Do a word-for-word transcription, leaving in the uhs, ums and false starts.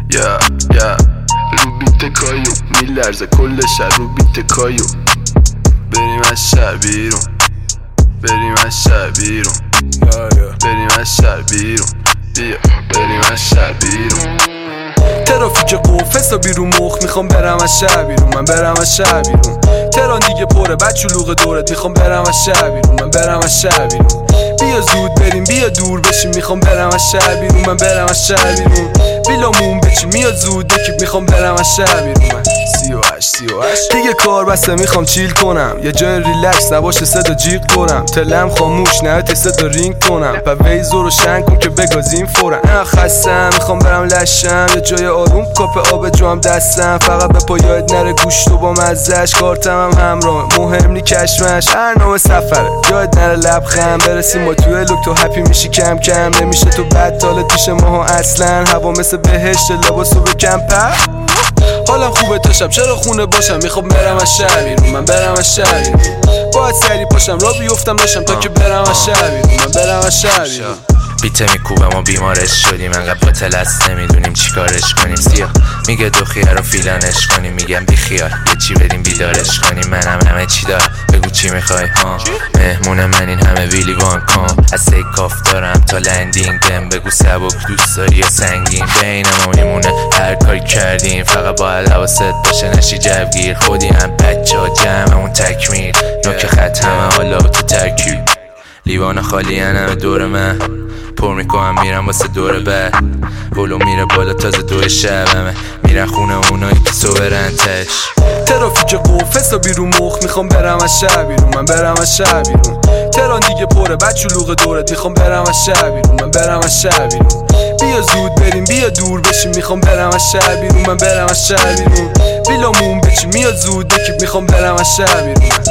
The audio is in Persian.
یا یا رو بیت کایو میلرزه کل شهر رو بیت کایو. بریم از شهر بیرون، بریم از شهر بیرون، بریم از شهر بیرون، بیا بریم از شهر بیرون. ترافیک قفص و بیرون مخ میخوام برم از شهر بیرون، من برم از شهر بیرون. تهران دیگه پره بچولوق دورت میخوام برم از شهر بیرون، من برم از شهر بیرون. بیا زود بریم بیا دور بشیم میخوام برم از شهر بیرون، من برم از شهر بیرون. بیلامون بچی میاد زود دکی میخوام برم از شهر بیرون. من سی و هشت سی و هشت دیگه کار بسته میخوام چیل کنم، یه جای ریلکس نباشه صدا جیغ کنم. تلم خاموش نه ته صدا رینگ کنم، پا ویزو رو شنگ کن که بگازیم فورا. نه خستم میخوام برم لشم، یه جای آروم کاپ آب جام دستم. فقط به پایت نره گوشت و با مزهش، کارتم هم همراه مهم نی کشمش. هر نوع سفره یاد نره لبخند، برسیم ما توی لوک تو هپی میشی کم کم. نمیشه تو بد تالت پیش ماها اصلا، هوا مثل بهشت لباسو بکن پر. حالم خوبه تا شب چرا خونه باشم، میخوام برم از شهر بیرون، من برم از شهر بیرون. باید سری پاشم را بیفتم نشم تا که برم از شهر بیرون، من برم از شهر بیرون. بیته میکوبه ما بیمارش شدیم، انقدر باطل است نمیدونیم چی کارش کنیم. سیاه میگه دو خیار رو فیلانش کنیم، میگم بی خیال یه چی بدیم بیدارش کنیم. منم همه چی دارم بگو چی میخوای ها، مهمون من این همه ویلی وان کن. از سیکاف دارم تا لندینگم، بگو سبک دوست داری یا سنگین. بین ما میمونه هر کاری کردیم، فقط باید حواست باشه نشی جوگیر. خودی هم بچه ها جمعمون تکمیل، نوک خط همه حالا تو ترکیب. لیوان خالی همه دور من پر میکنم میرم واسه دور بعد. هلو میره بالا تازه دو شبمه، میرن خونه اونایی که سو برن تش. ترافیک قفص و بیرون مخ میخوام برم از شهر بیرون، من برم از شهر بیرون. تهران دیگه پره بچولوق دورت میخوام برم از شهر بیرون، من برم از شهر بیرون. بیا زود بریم بیا دور بشیم میخوام برم از شهر بیرون، من برم از شهر بیرون. بیلامون بچی میاد زود دکی میخوام برم از شهر بیرون.